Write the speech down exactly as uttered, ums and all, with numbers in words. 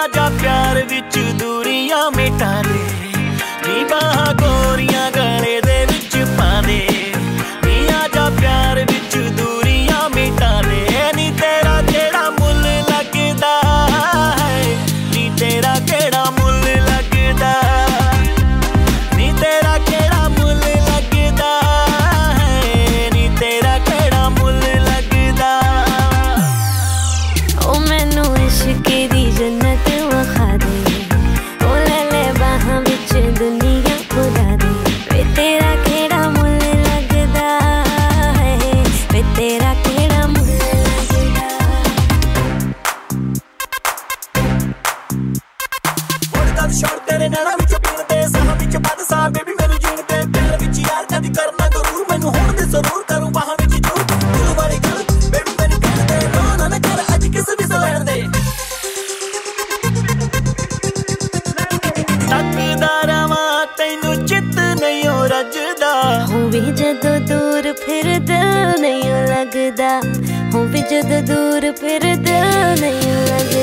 आजा प्यार विच दूरियां मिटा दे, नी बाहां गोरियां गले दे विच पा दे, नी आजा प्यार विच दूरियां मिटा दे, नी तेरा केड़ा मुल लगदा है, नी तेरा केड़ा मुल लगदा, नी तेरा केड़ा मुल लगदा है, नी तेरा केड़ा मुल लगदा। ओ मैनू इश्क दी जन्नत वखा दे, ओ ले ले बाहां विच दुनिया खुदा दे, वे तेरा केड़ा मुल लगदा है, वे तेरा केड़ा मुल लगदा। उड़दा शौर तेरे नैना विच पीण दे, साहां विच बद सा बेबी मैनू जीण दे, प्यार विच यार कदी करना जरूर, मैनू होण दे जरूर करूं बाहां विच जरूर, दिल वाली गल बेबी मैनू कहण दे, नो ना ना कर अज किस भी सलैण दे। तकदा रवां तैनू चित नहीं हो रजदा, होवे जदों दूर फिर दिल नहीं लगदा, होवे जदों दूर फिर दिल नहीं लगदा।